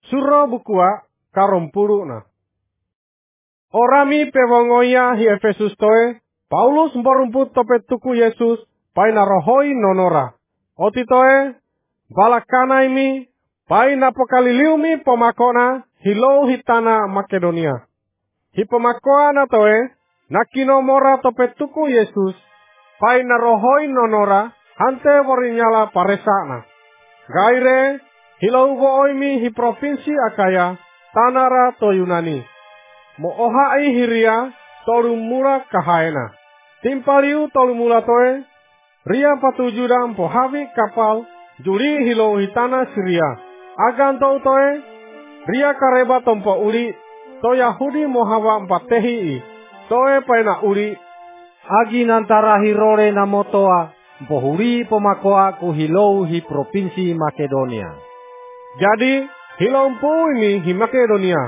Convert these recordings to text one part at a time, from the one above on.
Sura bukua karompuruna. Orami pewongoya hi Efesus toe, Paulus mborumput tope tuku Yesus, paina rohoi nonora. Oti toe, balakana imi, paina pokaliliumi pomakona, hilou hitana Makedonia. Hi pomakoana toe, nakino mora tope tuku Yesus, paina rohoi nonora, hante worinyala paresana. Gaire, hilou voimi hi provinsi Akaya, tanara to Yunani. Mo ohai hiria, tolumura kahaena. Timpaliu tolumula toe, ria patujudam pohavi kapal, juli hilou hitana Syria. Agan toe, ria kareba tompo uli, to Yahudi mohawa mpatehi, toe paina uli. Agi nantara hirore namotoa, pohuri pomakoa ku hilou hi provinsi Makedonia. Jadi, hilou mpu ini hi Makedonia.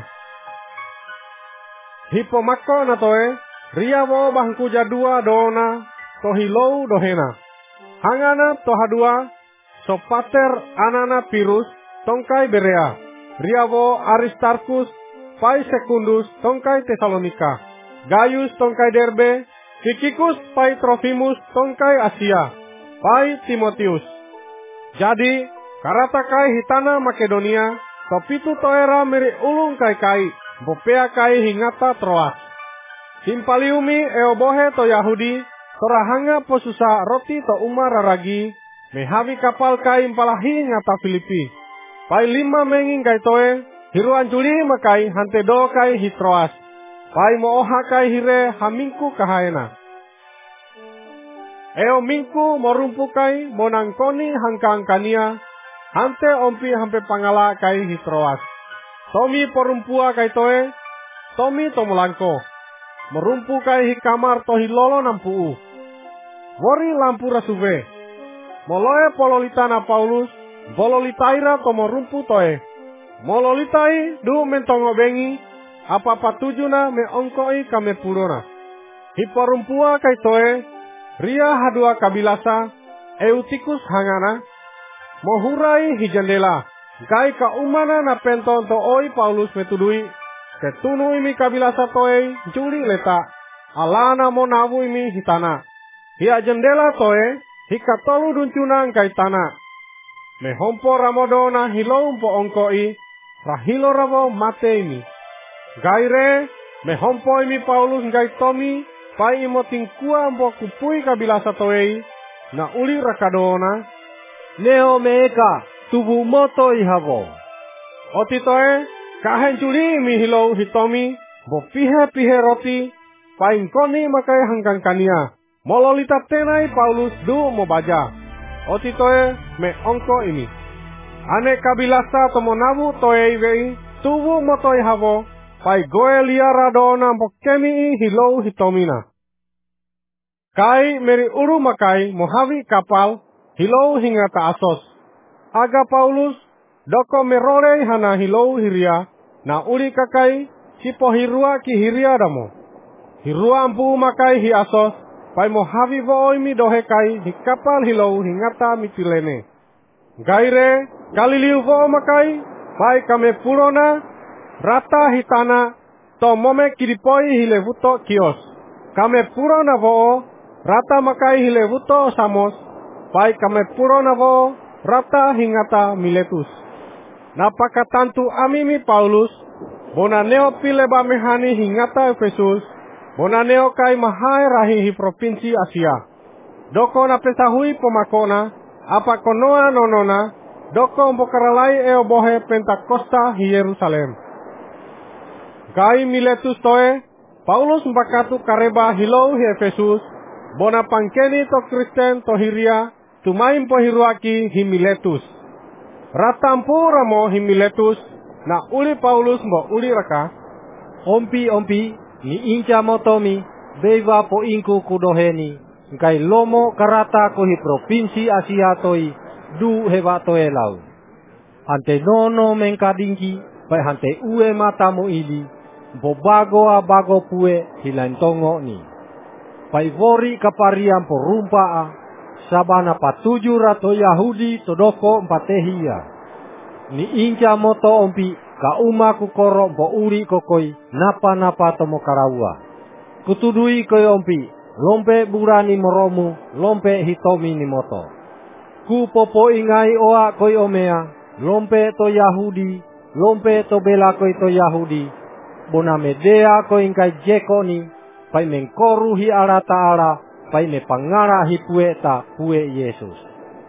Hi pomako na toe, ria wo bangku jadua doona, to hilou dohena. Hangana tohadua, sopater anana Pirus, tongkai Berea. Ria wo Aristarkus, pai Sekundus, tongkai Tesalonika. Gaius tongkai Derbe, Tikikus pai Trofimus, tongkai Asia. Pai Timotius. Jadi, karatakai hitana Makedonia, topitu toera miri ulung kai-kai, bopea kai hingata Troas. Simpaliumi eobohe to Yahudi, torahanga posusa roti to umar raragi, mehavi kapal kai impalahi ngata Filipi. Pai 5 menging kai toe, hiruan juli makai hante do kai hi Troas. Pai mooha kai hire hamingku kahaena. Eo mingku morumpu kai monangkoni hangka-angkania, hante ompi hampe pangala kai hi Troas. Tomi porumpua kai toe, tomi tomolangko. Merumpu kai hi kamar tohi lolo nampuu. Wori lampu rasuve. Moloe pololitana Paulus, bololitaira tomorumpu toe. Mololitai du mentongo bengi, apa patujuna me ongkoi kame purona. Hi porumpua kai toe, ria hadua kabilasa, Eutikus hangana, mohurai hi jendela. Gai ka umana na penton to oi Paulus metudui, ketunu imi kabilasa toe juli leta, alana monavu imi hitana. Hia jendela toe, hika tolu duncunang kai tanah. Mehompo ramodona hilou mpo ongkoi, rahilo ramo mate imi. Gaire, mehompo imi Paulus ngai tomi, pai imo tingkua mpo kupui kabilasa toei, na uli rakadona, Neo meeka, tubu moto ihavo. Oti toe, kahen juli imi hilou hitomi, bo pihe roti, pain koni makai hangkang kania. Mololita tenai Paulus du mo baja. Oti toe, me ongko ini. Ane kabilasa tomonabu toe wei, tubu moto ihavo, pai goe liara dona mo kemi hilou hitomina. Kai meri uru makai mohavi kapal, hilou hingga ta Asos. Aga Paulus, doko merore hana hilou hiria, na uli kakai, sipo hirua ki hiria damo. Hirua ampu makai hi Asos, pai mohavi voimi dohe kai hi kapal hilou hingata Mitilene. Gaire, kaliliu vo makai, pai kame purona, rata hitana, to mome kiripoi hilevuto kios. Kame purona vo, rata makai hilevuto Samos, pai kame purona vo, rata hingata Miletus. Napakatantu amimi Paulus, bona neo pileba mehani hingata Efesus, bona neo kai mahai rahi hi provinsi Asia. Doko na pesahui pomakona, apa konoa nonona, doko mpokaralai eobohe Pentakosta hi Yerusalem. Gai Miletus toe, Paulus mbakatu kareba hilou hi Efesus, bona pangkeni to Kristen to hiria, tumain po hiruaki hi Miletus. Ratampu ramo hi Miletus, na uli Paulus mbo uli raka. Ompi, ni inca motomi, beva po inku kudoheni, ngai lomo karata ko hi provinsi Asia toi, du hewa toe lau. Hante nono mengkadingki, pai hante ue matamu ili, bobago abago pue hilantongo ni. Pai vori kaparian porumpaa, sabana patuju rato Yahudi todoko mpatehia. Ni inca moto ompi ka umaku koro mpo uri kokoi napa-napa tomo karaua. Kutudui koi ompi, lompe burani moromu, lompe hitomi ni moto. Ku popo ingai oa koi omea, lompe to Yahudi, lompe to bela koi to Yahudi, bona medea koi ingkai jekoni, pai mengkoru hi ala ta'ala, pai me pangara hi pueta pue Yesus.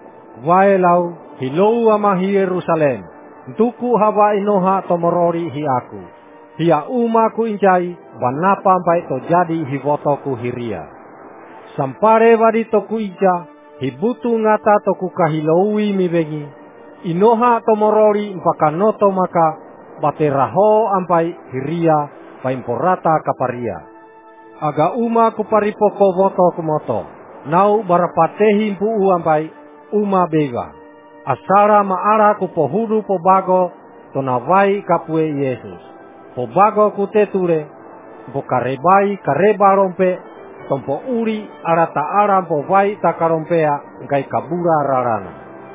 Wae lau, hilou ama hi Yerusalem, ntuku hawa inoha tomorori hi aku. Hia umaku incai, banapa pai to jadi hi votoku hiria. Sampare wadi toku ija, hibutu ngata toku kahiloui mi bengi, inoha tomorori mpakanoto maka, bateraho ampai hiria, pai porata kaparia. Aga uma kuparipoko voto kumoto, nau barapatehi mpuu ampai, uma bega. Asara maara kupohudu pobago, tonawai kapue Yesus. Pobago kuteture, bokarebai kareba rompe, tompo uri arata aram po vai takarompea ngai kabura rarana.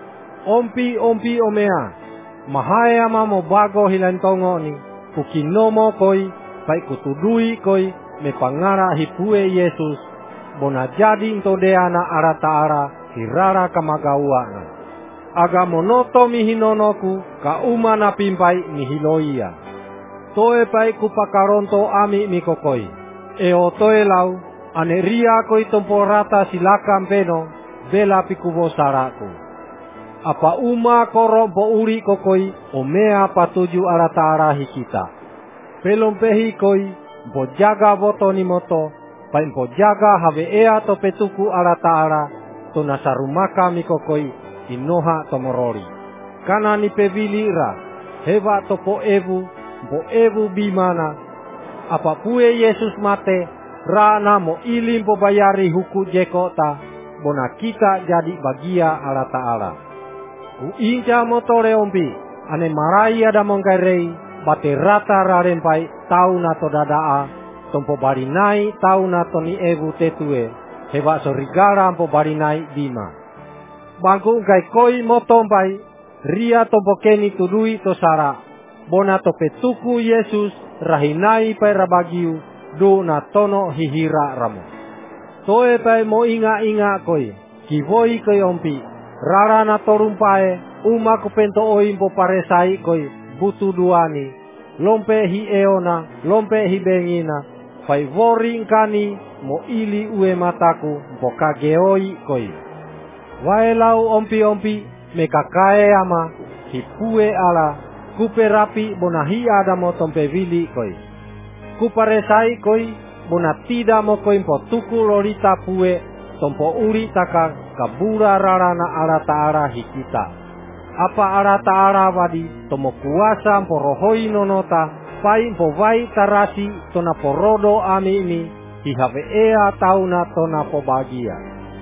Ompi omea, mahaya mamo bago hilantongo ni, kukinomo koi, pai kutudui koi, me pangara hipue Yesus, bona jadi ntodeana arata ara hirara kamagawana. Aga monoto mihinonoku ka uma na pimpai mihiloia. Toe pai kupakaronto ami mikokoi. Eo toe lau, aneria koi tomporata silakan peno, bela pikubo saraku. Apa uma koro po uri kokoi, omea patuju arata ara hikita. Pelompehi koi, mpo jaga voto ni moto, pai mpo jaga have ea to petuku arata ara, to nasarumaka mikokoi, inoha tomorori. Kana ni pevilira, heva topo evu, mpo evu bimana, apa pue Yesus mate, rana mo ilim po bayari huku jekota, bona kita jadi bagia arata ara. Uinca motore ompi, ane marai ada mongkairei, bate rata rarempai tau na to dadaa, tompo barinai tau na to ni evu tetue, heba sorigara ampo barinai dima. Bangku kai koi motompai, ria tompo keni tudui to sara, bona to petuku Yesus rahinai pai rabagiu, do na tono hihira ramo. Toe pai mo inga koi, kivoi koi ompi, rara na torumpae, umaku pento oimpo paresai koi, butu duani, lompe hi eona, lompe hi bengina, pai voring kani, mo ili ue mataku, mpoka geoi koi. Waelau ompi, mekakae ama, hipue ala, kupe rapi bona hi ada mo tompe vili koi. Kuparesai koi, bona tida mo koi mpo tuku lorita pue, tompo uri taka kabura rarana arata ara hikita. Apa arata ara wadi, tomo kuasa mpo rohoi nonota, pai mpo vai tarasi tona porodo ami hihave ea tauna tona pobagia.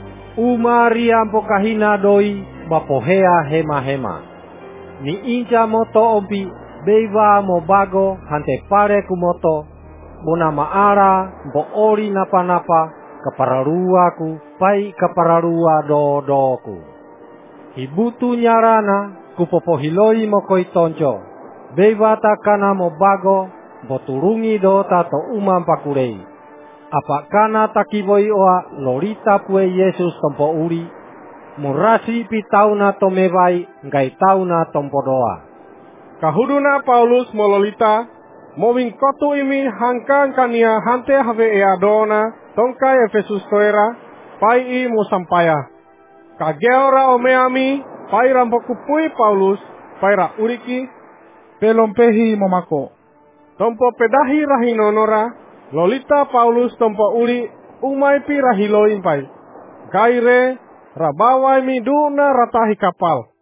Umaria mpo kahina doi, bapohea hema. Ni inca moto ompi, beiva mo bago hante pare kumoto, bona maara mpo ori napa-napa, kapararuaku, pai kapararua dodoku. Hibutu nyarana, kupopohiloi mokoi tonco, beiva takana mo bago, boturungi do tato umam pakurei. Apakana takiboi oa lorita pue Yesus tompo uri, murasi pitauna tomevai ngai tauna tompodoa. Kahuduna Paulus mololita, mowing kotu imi hangkang kania hante have eadona, tongkai Efesus toera, pai i musampaya. Kageora omeami, pai rampokupui Paulus, pai ra uriki, pelompehi momako. Tompo pedahi rahinonora, lolita Paulus tompo uri, umaipi rahiloin pai. Gaire, rabawai miduna ratahi kapal.